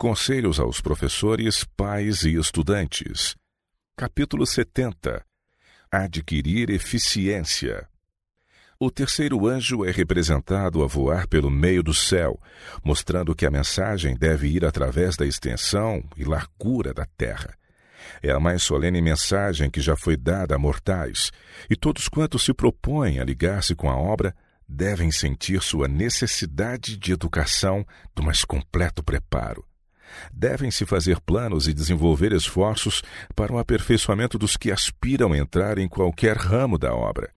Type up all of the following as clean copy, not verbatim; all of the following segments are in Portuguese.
Conselhos aos professores, pais e estudantes. Capítulo 70. Adquirir eficiência. O terceiro anjo é representado a voar pelo meio do céu, mostrando que a mensagem deve ir através da extensão e largura da terra. É a mais solene mensagem que já foi dada a mortais, e todos quantos se propõem a ligar-se com a obra devem sentir sua necessidade de educação do mais completo preparo. Devem-se fazer planos e desenvolver esforços para o aperfeiçoamento dos que aspiram a entrar em qualquer ramo da obra.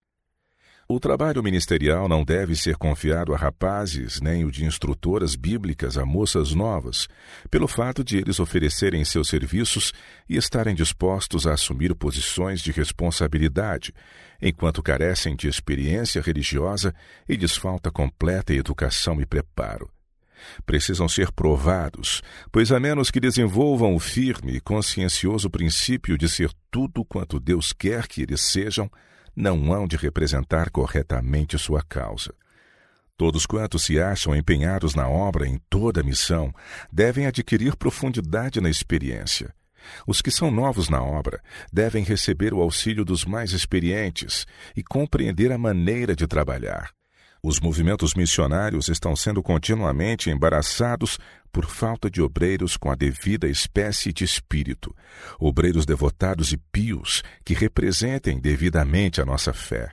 O trabalho ministerial não deve ser confiado a rapazes, nem o de instrutoras bíblicas a moças novas, pelo fato de eles oferecerem seus serviços e estarem dispostos a assumir posições de responsabilidade, enquanto carecem de experiência religiosa e lhes falta completa educação e preparo. Precisam ser provados, pois a menos que desenvolvam o firme e consciencioso princípio de ser tudo quanto Deus quer que eles sejam, não hão de representar corretamente sua causa. Todos quantos se acham empenhados na obra em toda a missão devem adquirir profundidade na experiência. Os que são novos na obra devem receber o auxílio dos mais experientes e compreender a maneira de trabalhar. Os movimentos missionários estão sendo continuamente embaraçados por falta de obreiros com a devida espécie de espírito, obreiros devotados e pios que representem devidamente a nossa fé.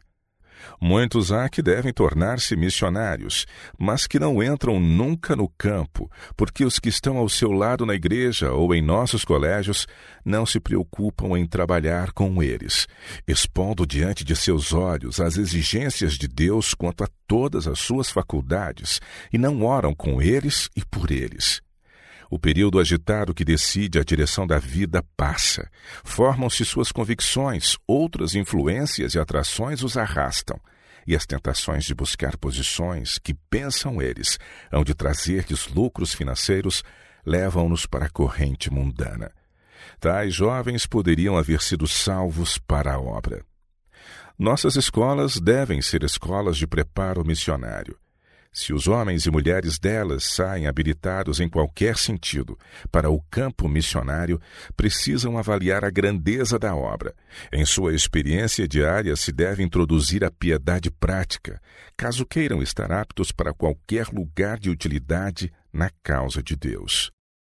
Muitos há que devem tornar-se missionários, mas que não entram nunca no campo, porque os que estão ao seu lado na igreja ou em nossos colégios não se preocupam em trabalhar com eles, expondo diante de seus olhos as exigências de Deus quanto a todas as suas faculdades, e não oram com eles e por eles. O período agitado que decide a direção da vida passa. Formam-se suas convicções, outras influências e atrações os arrastam, e as tentações de buscar posições que, pensam eles, hão de trazer-lhes lucros financeiros, levam-nos para a corrente mundana. Tais jovens poderiam haver sido salvos para a obra. Nossas escolas devem ser escolas de preparo missionário. Se os homens e mulheres delas saem habilitados em qualquer sentido para o campo missionário, precisam avaliar a grandeza da obra. Em sua experiência diária se deve introduzir a piedade prática, caso queiram estar aptos para qualquer lugar de utilidade na causa de Deus.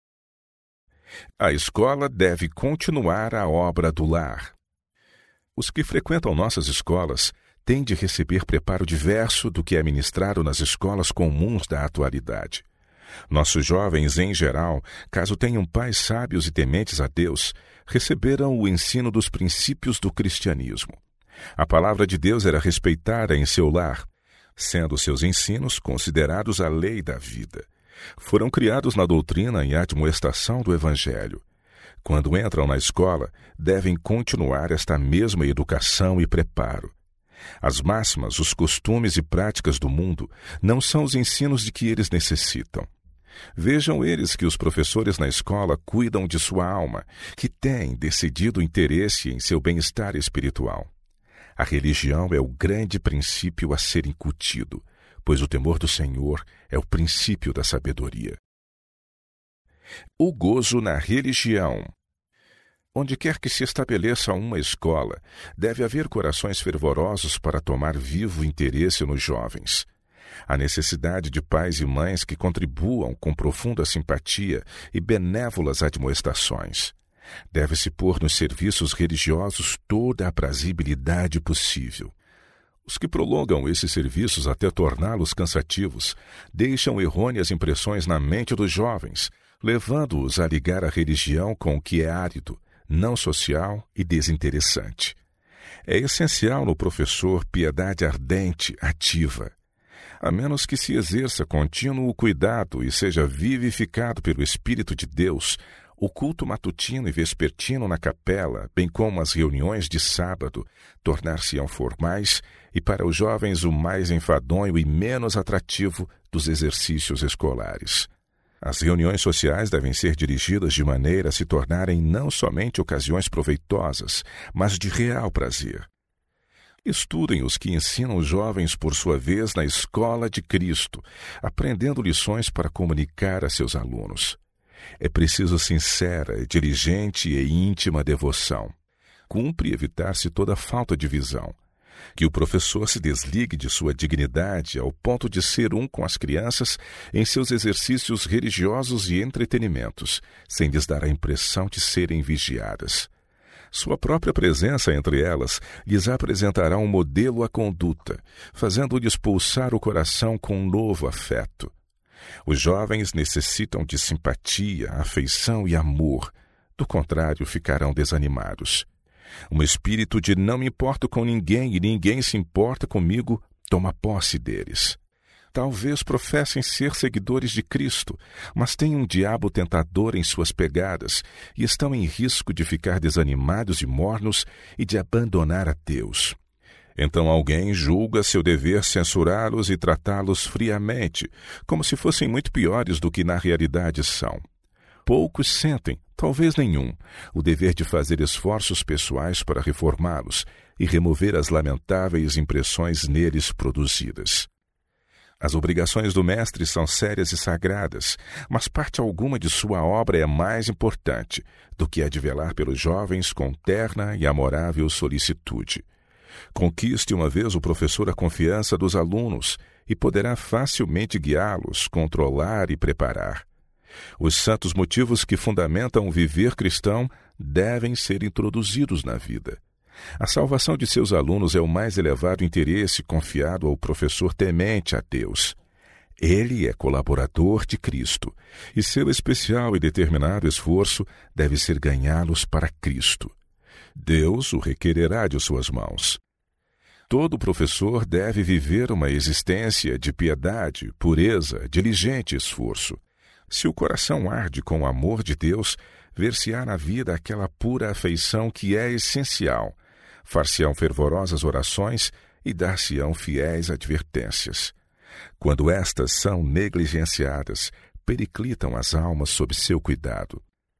A escola deve continuar a obra do lar. Os que frequentam nossas escolas têm de receber preparo diverso do que é ministrado nas escolas comuns da atualidade. Nossos jovens, em geral, caso tenham pais sábios e tementes a Deus, receberam o ensino dos princípios do cristianismo. A palavra de Deus era respeitada em seu lar, sendo seus ensinos considerados a lei da vida. Foram criados na doutrina e admoestação do Evangelho. Quando entram na escola, devem continuar esta mesma educação e preparo. As máximas, os costumes e práticas do mundo não são os ensinos de que eles necessitam. Vejam eles que os professores na escola cuidam de sua alma, que têm decidido interesse em seu bem-estar espiritual. A religião é o grande princípio a ser incutido, pois o temor do Senhor é o princípio da sabedoria. O gozo na religião. Onde quer que se estabeleça uma escola, deve haver corações fervorosos para tomar vivo interesse nos jovens. A necessidade de pais e mães que contribuam com profunda simpatia e benévolas admoestações. Deve-se pôr nos serviços religiosos toda a aprazívelidade possível. Os que prolongam esses serviços até torná-los cansativos deixam errôneas impressões na mente dos jovens, levando-os a ligar a religião com o que é árido, não social e desinteressante. É essencial no professor piedade ardente, ativa. A menos que se exerça contínuo cuidado e seja vivificado pelo Espírito de Deus, o culto matutino e vespertino na capela, bem como as reuniões de sábado, tornar-se-ão formais e para os jovens o mais enfadonho e menos atrativo dos exercícios escolares. As reuniões sociais devem ser dirigidas de maneira a se tornarem não somente ocasiões proveitosas, mas de real prazer. Estudem os que ensinam os jovens por sua vez na escola de Cristo, aprendendo lições para comunicar a seus alunos. É preciso sincera, diligente e íntima devoção. Cumpre evitar-se toda falta de visão. Que o professor se desligue de sua dignidade ao ponto de ser um com as crianças em seus exercícios religiosos e entretenimentos, sem lhes dar a impressão de serem vigiadas. Sua própria presença entre elas lhes apresentará um modelo à conduta, fazendo-lhes pulsar o coração com um novo afeto. Os jovens necessitam de simpatia, afeição e amor, do contrário ficarão desanimados. Um espírito de não me importo com ninguém e ninguém se importa comigo toma posse deles. Talvez professem ser seguidores de Cristo, mas têm um diabo tentador em suas pegadas e estão em risco de ficar desanimados e mornos e de abandonar a Deus. Então alguém julga seu dever censurá-los e tratá-los friamente, como se fossem muito piores do que na realidade são. Poucos sentem, talvez nenhum, o dever de fazer esforços pessoais para reformá-los e remover as lamentáveis impressões neles produzidas. As obrigações do mestre são sérias e sagradas, mas parte alguma de sua obra é mais importante do que a de velar pelos jovens com terna e amorável solicitude. Conquiste uma vez o professor a confiança dos alunos e poderá facilmente guiá-los, controlar e preparar. Os santos motivos que fundamentam o viver cristão devem ser introduzidos na vida. A salvação de seus alunos é o mais elevado interesse confiado ao professor temente a Deus. Ele é colaborador de Cristo, e seu especial e determinado esforço deve ser ganhá-los para Cristo. Deus o requererá de suas mãos. Todo professor deve viver uma existência de piedade, pureza, diligente esforço. Se o coração arde com o amor de Deus, ver-se-á na vida aquela pura afeição que é essencial. Far-se-ão fervorosas orações e dar-se-ão fiéis advertências. Quando estas são negligenciadas, periclitam as almas sob seu cuidado.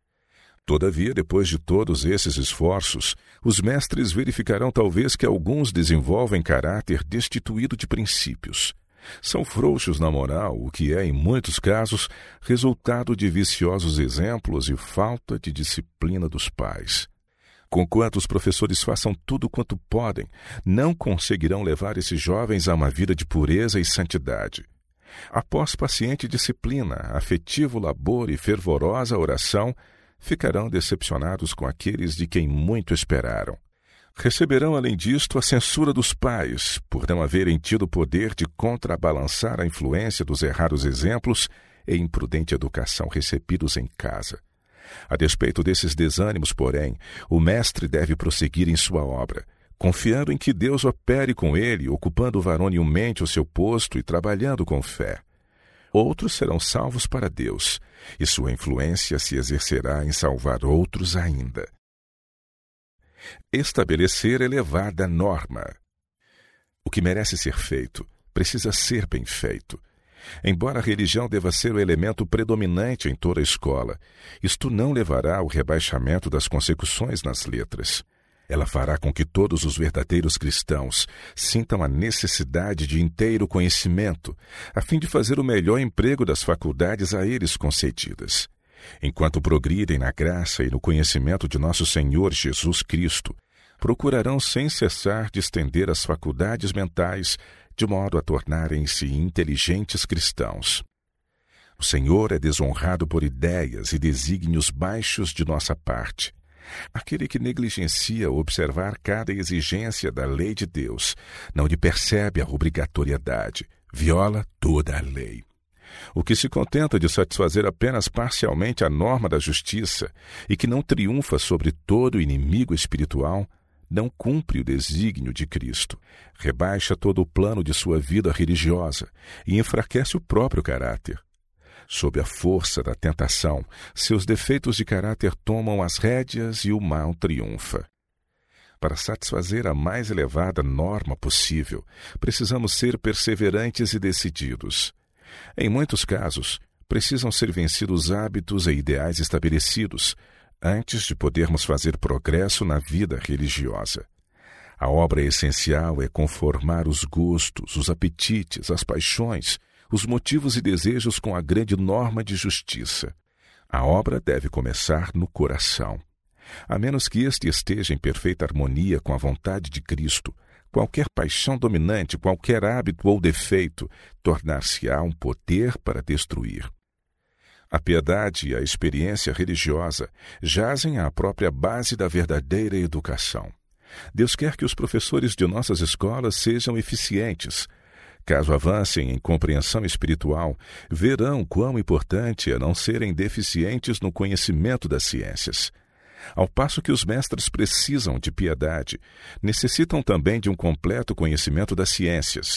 Todavia, depois de todos esses esforços, os mestres verificarão talvez que alguns desenvolvem caráter destituído de princípios. São frouxos na moral, o que é, em muitos casos, resultado de viciosos exemplos e falta de disciplina dos pais. Conquanto os professores façam tudo quanto podem, não conseguirão levar esses jovens a uma vida de pureza e santidade. Após paciente disciplina, afetivo labor e fervorosa oração, ficarão decepcionados com aqueles de quem muito esperaram. Receberão, além disto, a censura dos pais, por não haverem tido poder de contrabalançar a influência dos errados exemplos e imprudente educação recebidos em casa. A despeito desses desânimos, porém, o mestre deve prosseguir em sua obra, confiando em que Deus opere com ele, ocupando varonilmente o seu posto e trabalhando com fé. Outros serão salvos para Deus, e sua influência se exercerá em salvar outros ainda. Estabelecer elevada norma. O que merece ser feito precisa ser bem feito. Embora a religião deva ser o elemento predominante em toda a escola, isto não levará ao rebaixamento das consecuções nas letras. Ela fará com que todos os verdadeiros cristãos sintam a necessidade de inteiro conhecimento, a fim de fazer o melhor emprego das faculdades a eles concedidas. Enquanto progridem na graça e no conhecimento de nosso Senhor Jesus Cristo, procurarão sem cessar de estender as faculdades mentais, de modo a tornarem-se inteligentes cristãos. O Senhor é desonrado por ideias e desígnios baixos de nossa parte. Aquele que negligencia observar cada exigência da lei de Deus, não lhe percebe a obrigatoriedade, viola toda a lei. O que se contenta de satisfazer apenas parcialmente a norma da justiça e que não triunfa sobre todo inimigo espiritual, não cumpre o desígnio de Cristo, rebaixa todo o plano de sua vida religiosa e enfraquece o próprio caráter. Sob a força da tentação, seus defeitos de caráter tomam as rédeas e o mal triunfa. Para satisfazer a mais elevada norma possível, precisamos ser perseverantes e decididos. Em muitos casos, precisam ser vencidos hábitos e ideais estabelecidos, antes de podermos fazer progresso na vida religiosa. A obra essencial é conformar os gostos, os apetites, as paixões, os motivos e desejos com a grande norma de justiça. A obra deve começar no coração. A menos que este esteja em perfeita harmonia com a vontade de Cristo, qualquer paixão dominante, qualquer hábito ou defeito, tornar-se-á um poder para destruir. A piedade e a experiência religiosa jazem à própria base da verdadeira educação. Deus quer que os professores de nossas escolas sejam eficientes. Caso avancem em compreensão espiritual, verão quão importante é não serem deficientes no conhecimento das ciências. Ao passo que os mestres precisam de piedade, necessitam também de um completo conhecimento das ciências.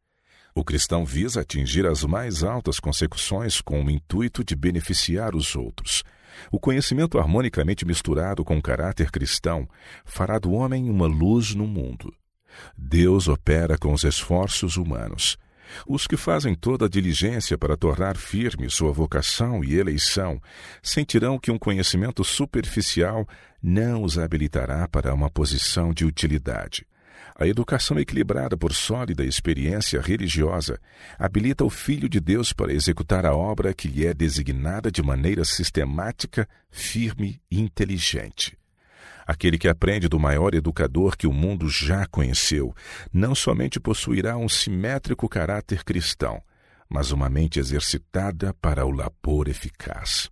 O cristão visa atingir as mais altas consecuções com o intuito de beneficiar os outros. O conhecimento harmonicamente misturado com o caráter cristão fará do homem uma luz no mundo. Deus opera com os esforços humanos. Os que fazem toda a diligência para tornar firme sua vocação e eleição sentirão que um conhecimento superficial não os habilitará para uma posição de utilidade. A educação equilibrada por sólida experiência religiosa habilita o Filho de Deus para executar a obra que lhe é designada de maneira sistemática, firme e inteligente. Aquele que aprende do maior educador que o mundo já conheceu, não somente possuirá um simétrico caráter cristão, mas uma mente exercitada para o labor eficaz.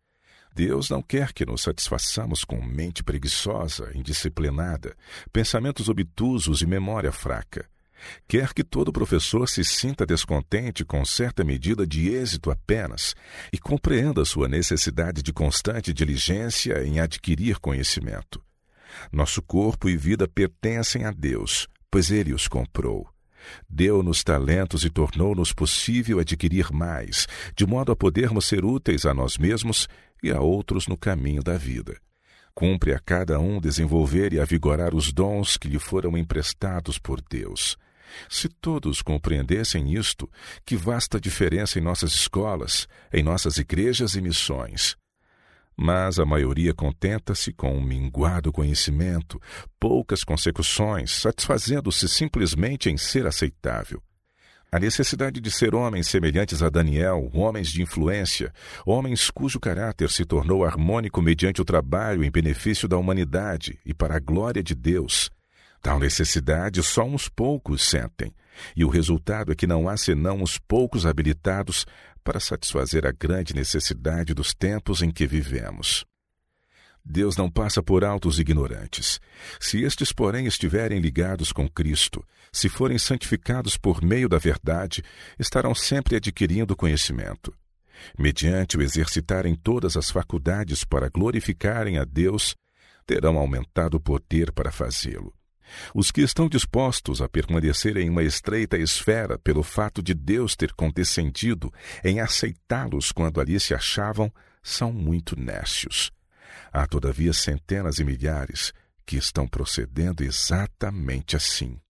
Deus não quer que nos satisfaçamos com mente preguiçosa, indisciplinada, pensamentos obtusos e memória fraca. Quer que todo professor se sinta descontente com certa medida de êxito apenas e compreenda sua necessidade de constante diligência em adquirir conhecimento. Nosso corpo e vida pertencem a Deus, pois Ele os comprou. Deu-nos talentos e tornou-nos possível adquirir mais, de modo a podermos ser úteis a nós mesmos e a outros no caminho da vida. Cumpre a cada um desenvolver e avigorar os dons que lhe foram emprestados por Deus. Se todos compreendessem isto, que vasta diferença em nossas escolas, em nossas igrejas e missões. Mas a maioria contenta-se com um minguado conhecimento, poucas consecuções, satisfazendo-se simplesmente em ser aceitável. A necessidade de ser homens semelhantes a Daniel, homens de influência, homens cujo caráter se tornou harmônico mediante o trabalho em benefício da humanidade e para a glória de Deus. Tal necessidade só uns poucos sentem, e o resultado é que não há senão uns poucos habilitados para satisfazer a grande necessidade dos tempos em que vivemos. Deus não passa por alto os ignorantes. Se estes, porém, estiverem ligados com Cristo, se forem santificados por meio da verdade, estarão sempre adquirindo conhecimento. Mediante o exercitarem todas as faculdades para glorificarem a Deus, terão aumentado o poder para fazê-lo. Os que estão dispostos a permanecer em uma estreita esfera pelo fato de Deus ter condescendido em aceitá-los quando ali se achavam, são muito nércios. Há, todavia, centenas e milhares que estão procedendo exatamente assim.